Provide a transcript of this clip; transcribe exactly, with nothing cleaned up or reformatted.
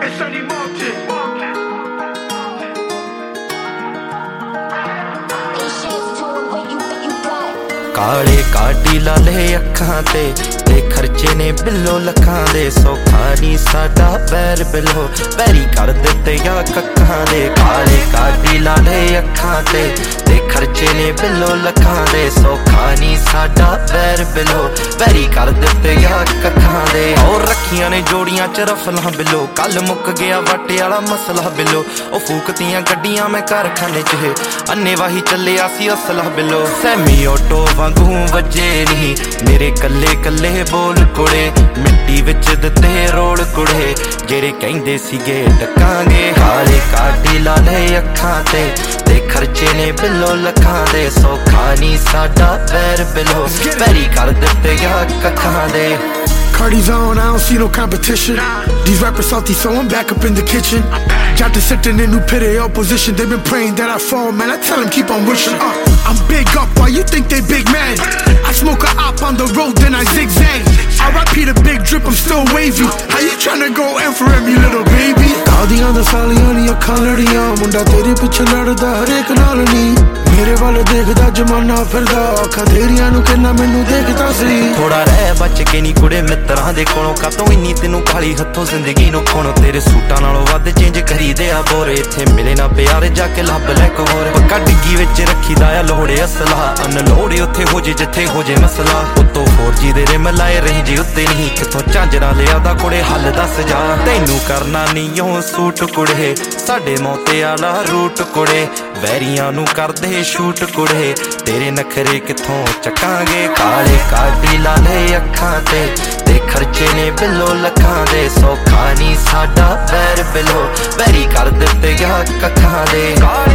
काले काटी लाले अखां ते ते खर्चे ने बिलो लखां दे सौखा नी साडा पैर बिलो पैरी कर दिते या कखां दे काले काटी लाले अखां ते ते खर्चे ने बिलो लखां दे सौखा नी साडा पैर बिलो पैरी कर दिते या कखां दे और रखियां ने जोड़ियां च रफलां बिलो कल मुक गया वाटे वाला मसला बिलो ओ फूकतियां गड्डियां मैं कारखाने च अन्ने वाही चले आसी असला बिलो सैमी ऑटो वांगू वजे नहीं मेरे कल्ले कल्ले बोल कुड़े मिट्टी विच दिते रोल कुड़े जेड़े कहंदे सीगे टकांगे काले काटी लाले अखां ते ते खर्चे ने बिलो लखां दे सौखा नी साडा पैर बिलो पैरी कर दिते या कखां दे Cardi's on, I don't see no competition. These rappers salty, so I'm back up in the kitchen. Got to sit in a new pit of opposition. They've been praying that I fall, man. I tell them keep on wishing. Uh, I'm big up, why you think they big man? I smoke a op on the road, then I zigzag. R I P the big drip, I'm still wavy. How you tryna go in for him, you little baby? Kaadiyan da saaliyan ni akhan ladiyan munda tere piche ladda harek naal nahi mere wal dekhda jamana firda akhan theriyan nu kenna mainu dekhda si थोड़ा रह बच के नी कुड़े मित्रां दे कोलों कातों इन्नी तेनू काली हथों जिंदगी नू खोणो तेरे सूटां नालों वध चेंज करी दे आ बोर इत्थे मिले ना प्यार जाके लब लै कोर पक्का डिग्गी विच रखी दा आ लोड़े असला अनलोड़े उत्थे हो जे जिथे हो जे मसला उत्तों फोर जी दे रिम लाए रही जे उत्ते नहीं किथों झांजरा लिया दा कुड़े हल दस जा तैनू करना नी ओ सूट कुड़े साडे मौते आला रूट कुड़े वैरियां नू करदे शूट कुड़े तेरे नखरे किथों चकांगे काले काटी लाले अखां ते ते खर्चे ने बिलो लखां दे सौखा नी साडा पैर बिलो पैरी कर दिते या कखां दे।